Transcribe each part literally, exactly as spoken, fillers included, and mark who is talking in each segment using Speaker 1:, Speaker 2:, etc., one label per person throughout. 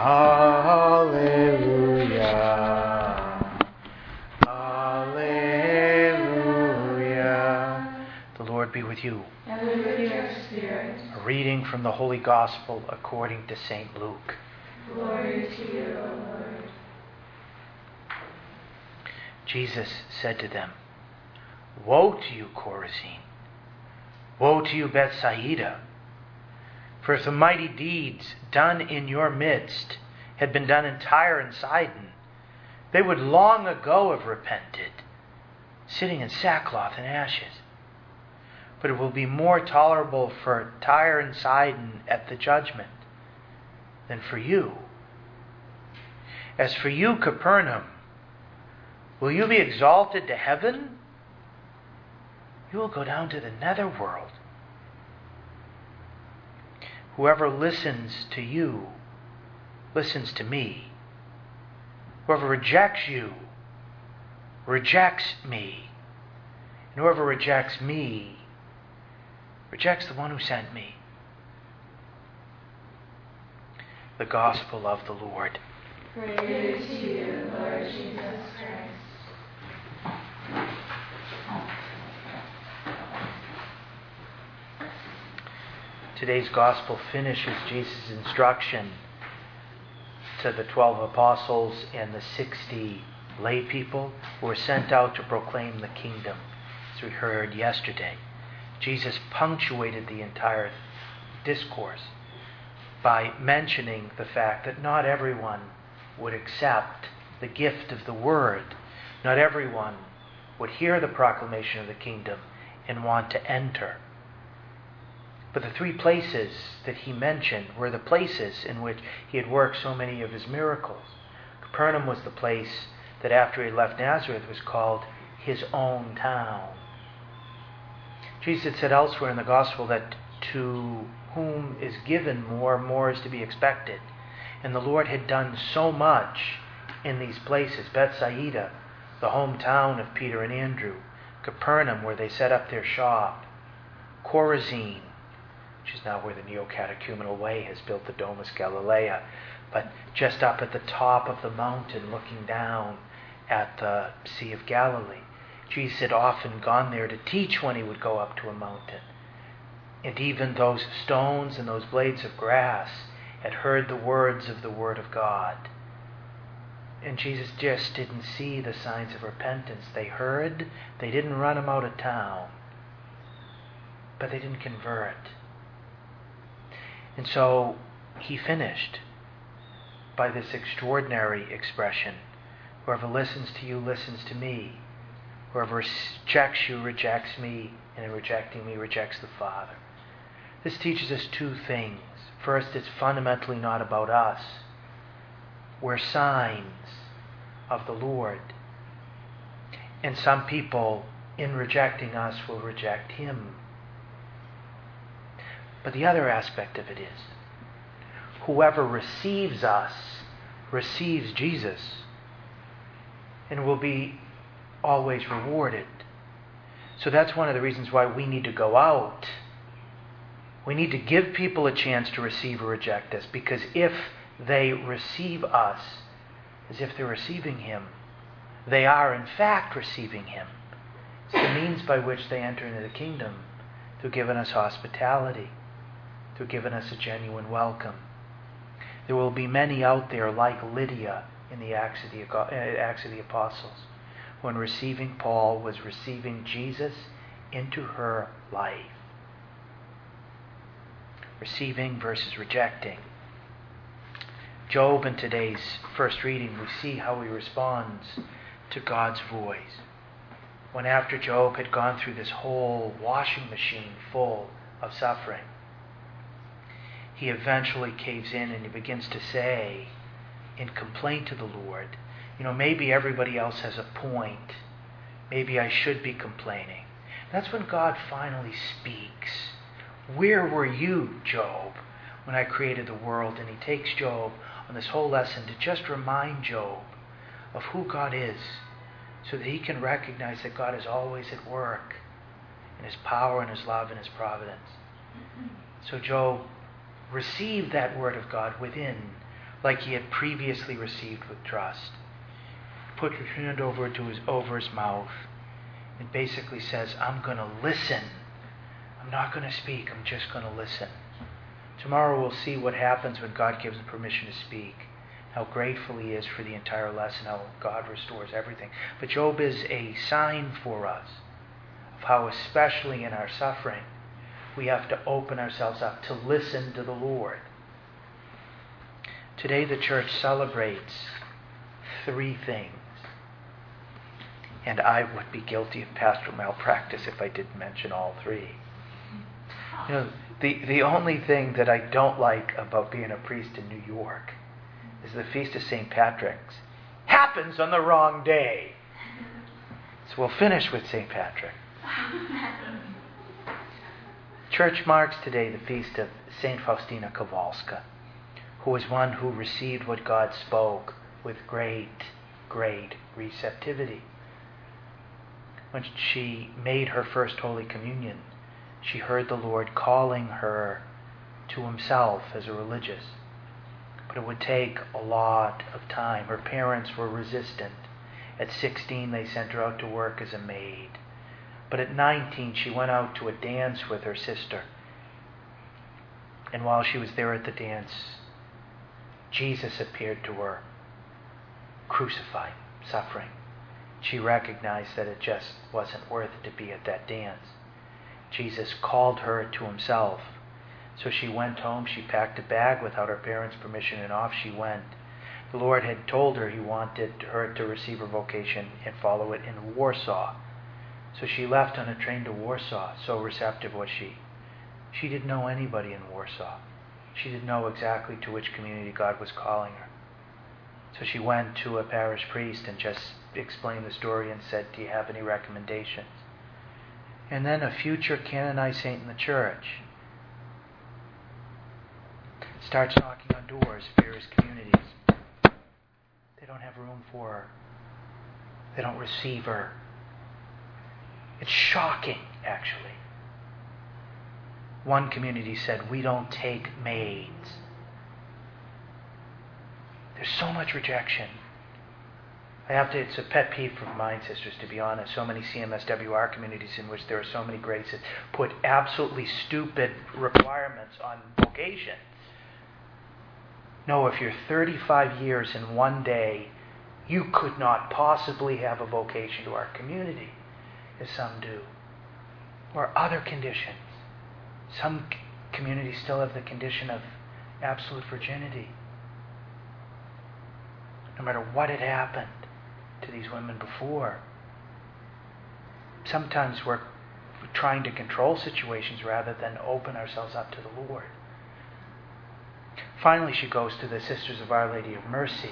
Speaker 1: Hallelujah. Hallelujah. The Lord be with you.
Speaker 2: And with your spirit.
Speaker 1: A reading from the Holy Gospel according to Saint Luke.
Speaker 2: Glory to you, O Lord.
Speaker 1: Jesus said to them, "Woe to you, Chorazin! Woe to you, Bethsaida! For if the mighty deeds done in your midst had been done in Tyre and Sidon, they would long ago have repented, sitting in sackcloth and ashes. But it will be more tolerable for Tyre and Sidon at the judgment than for you. As for you, Capernaum, will you be exalted to heaven? You will go down to the netherworld. Whoever listens to you listens to me. Whoever rejects you rejects me. And whoever rejects me rejects the one who sent me." The Gospel of the Lord.
Speaker 2: Praise to you, Lord Jesus Christ.
Speaker 1: Today's Gospel finishes Jesus' instruction to the twelve apostles and the sixty lay people who were sent out to proclaim the kingdom, as we heard yesterday. Jesus punctuated the entire discourse by mentioning the fact that not everyone would accept the gift of the word. Not everyone would hear the proclamation of the kingdom and want to enter. But the three places that he mentioned were the places in which he had worked so many of his miracles. Capernaum was the place that after he left Nazareth was called his own town. Jesus had said elsewhere in the gospel that to whom is given more, more is to be expected. And the Lord had done so much in these places. Bethsaida, the hometown of Peter and Andrew. Capernaum, where they set up their shop. Chorazin, which is now where the Neo-Catechumenal Way has built the Domus Galilea, but just up at the top of the mountain looking down at the Sea of Galilee. Jesus had often gone there to teach when he would go up to a mountain. And even those stones and those blades of grass had heard the words of the Word of God. And Jesus just didn't see the signs of repentance. They heard, they didn't run him out of town, but they didn't convert. And so he finished by this extraordinary expression, "Whoever listens to you listens to me. Whoever rejects you rejects me, and in rejecting me rejects the Father." This teaches us two things. First, it's fundamentally not about us. We're signs of the Lord. And some people, in rejecting us, will reject him. But the other aspect of it is, whoever receives us receives Jesus and will be always rewarded. So that's one of the reasons why we need to go out. We need to give people a chance to receive or reject us, because if they receive us as if they're receiving him, they are in fact receiving him. It's the means by which they enter into the kingdom, through giving us hospitality, through giving us a genuine welcome. There will be many out there like Lydia in the Acts of the, Acts of the Apostles, when receiving Paul was receiving Jesus into her life. Receiving versus rejecting. Job, in today's first reading, we see how he responds to God's voice. When after Job had gone through this whole washing machine full of suffering, he eventually caves in and he begins to say, in complaint to the Lord, you know, maybe everybody else has a point. Maybe I should be complaining. That's when God finally speaks. Where were you, Job, when I created the world? And he takes Job on this whole lesson to just remind Job of who God is, so that he can recognize that God is always at work in his power and his love and his providence. So Job received that word of God within, like he had previously received with trust. Put his hand over to his over his mouth and basically says, I'm going to listen. I'm not going to speak. I'm just going to listen. Tomorrow we'll see what happens when God gives him permission to speak. How grateful he is for the entire lesson, how God restores everything. But Job is a sign for us of how, especially in our suffering, we have to open ourselves up to listen to the Lord. Today the church celebrates three things. And I would be guilty of pastoral malpractice if I didn't mention all three. You know, the, the only thing that I don't like about being a priest in New York is the Feast of Saint Patrick's happens on the wrong day. So we'll finish with Saint Patrick. Church marks today the feast of Saint Faustina Kowalska, who was one who received what God spoke with great, great receptivity. When she made her first Holy Communion, she heard the Lord calling her to himself as a religious. But it would take a lot of time. Her parents were resistant. At sixteen, they sent her out to work as a maid. But at nineteen, she went out to a dance with her sister. And while she was there at the dance, Jesus appeared to her, crucified, suffering. She recognized that it just wasn't worth it to be at that dance. Jesus called her to himself. So she went home, she packed a bag without her parents' permission, and off she went. The Lord had told her he wanted her to receive her vocation and follow it in Warsaw. So she left on a train to Warsaw. So receptive was she. She didn't know anybody in Warsaw. She didn't know exactly to which community God was calling her. So she went to a parish priest and just explained the story and said, do you have any recommendations? And then a future canonized saint in the church starts knocking on doors, various communities. They don't have room for her. They don't receive her. It's shocking, actually. One community said, we don't take maids. There's so much rejection. I have to, it's a pet peeve of mine, sisters, to be honest. So many C M S W R communities in which there are so many graces put absolutely stupid requirements on vocation. No, if you're thirty-five years in one day, you could not possibly have a vocation to our community, as some do. Or other conditions. Some c- communities still have the condition of absolute virginity. No matter what had happened to these women before. Sometimes we're trying to control situations rather than open ourselves up to the Lord. Finally, she goes to the Sisters of Our Lady of Mercy.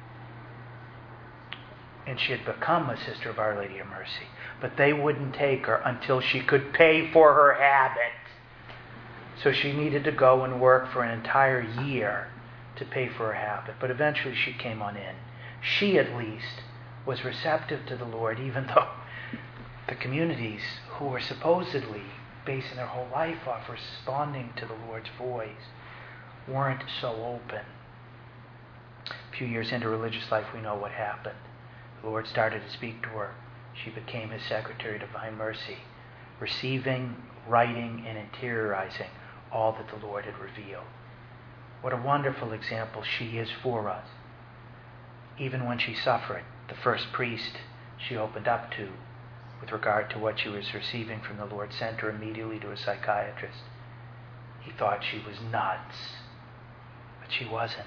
Speaker 1: And she had become a Sister of Our Lady of Mercy. But they wouldn't take her until she could pay for her habit. So she needed to go and work for an entire year to pay for her habit. But eventually she came on in. She, at least, was receptive to the Lord, even though the communities who were supposedly basing their whole life off responding to the Lord's voice weren't so open. A few years into religious life, we know what happened. The Lord started to speak to her. She became his secretary, Divine Mercy, receiving, writing, and interiorizing all that the Lord had revealed. What a wonderful example she is for us. Even when she suffered, the first priest she opened up to with regard to what she was receiving from the Lord sent her immediately to a psychiatrist. He thought she was nuts, but she wasn't.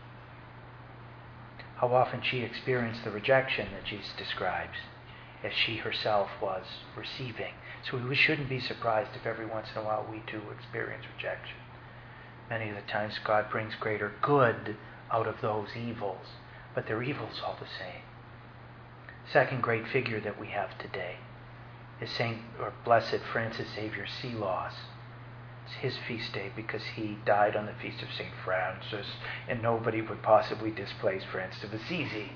Speaker 1: How often she experienced the rejection that Jesus describes as she herself was receiving. So we shouldn't be surprised if every once in a while we too experience rejection. Many of the times God brings greater good out of those evils, but they're evils all the same. Second great figure that we have today is Saint or Blessed Francis Xavier Seeloss. It's his feast day because he died on the feast of Saint Francis, and nobody would possibly displace Francis of Assisi.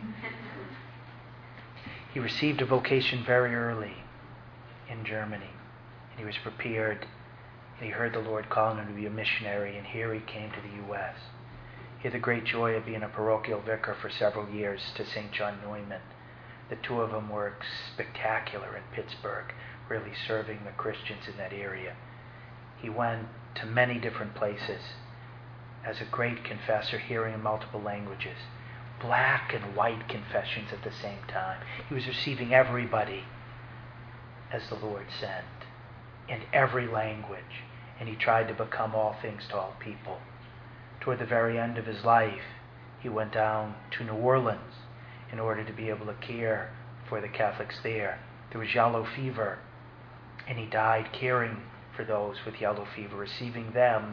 Speaker 1: He received a vocation very early in Germany, and he was prepared, and he heard the Lord calling him to be a missionary, and here he came to the U S He had the great joy of being a parochial vicar for several years to Saint John Neumann. The two of them were spectacular in Pittsburgh, really serving the Christians in that area. He went to many different places as a great confessor, hearing in multiple languages, black and white confessions at the same time. He was receiving everybody as the Lord sent, in every language, and he tried to become all things to all people. Toward the very end of his life, he went down to New Orleans in order to be able to care for the Catholics there. There was yellow fever, and he died caring for those with yellow fever, receiving them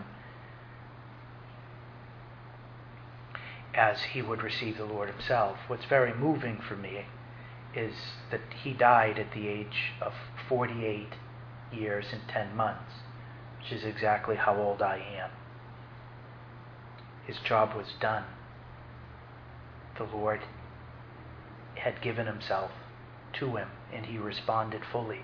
Speaker 1: as he would receive the Lord himself. What's very moving for me is that he died at the age of forty-eight years and ten months, which is exactly how old I am. His job was done. The Lord had given himself to him, and he responded fully.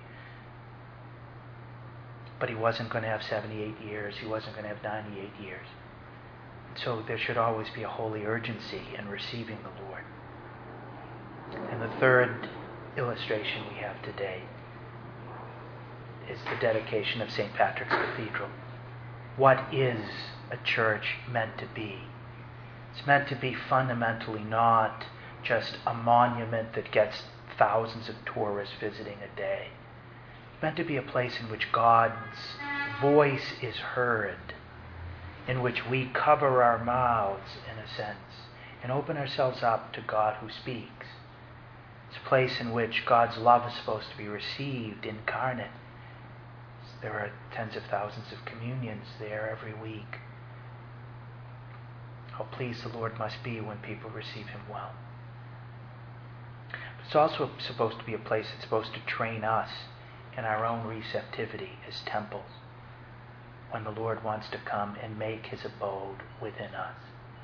Speaker 1: But he wasn't going to have seventy-eight years. He wasn't going to have ninety-eight years. So there should always be a holy urgency in receiving the Lord. And the third illustration we have today is the dedication of Saint Patrick's Cathedral. What is a church meant to be? It's meant to be fundamentally not just a monument that gets thousands of tourists visiting a day. It's meant to be a place in which God's voice is heard, in which we cover our mouths, in a sense, and open ourselves up to God who speaks. It's a place in which God's love is supposed to be received incarnate. There are tens of thousands of communions there every week. How pleased the Lord must be when people receive him well. But it's also supposed to be a place that's supposed to train us in our own receptivity as temples when the Lord wants to come and make his abode within us.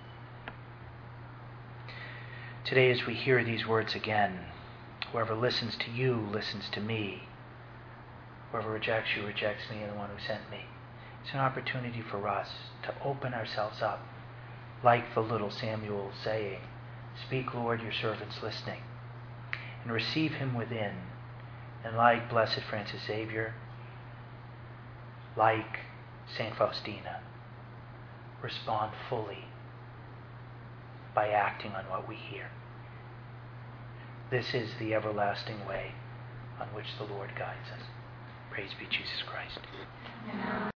Speaker 1: Today, as we hear these words again, whoever listens to you listens to me. Whoever rejects you rejects me and the one who sent me. It's an opportunity for us to open ourselves up, like the little Samuel saying, "Speak, Lord, your servant's listening," and receive him within. And like Blessed Francis Xavier, like Saint Faustina, respond fully by acting on what we hear. This is the everlasting way on which the Lord guides us. Praise be Jesus Christ.
Speaker 2: Amen.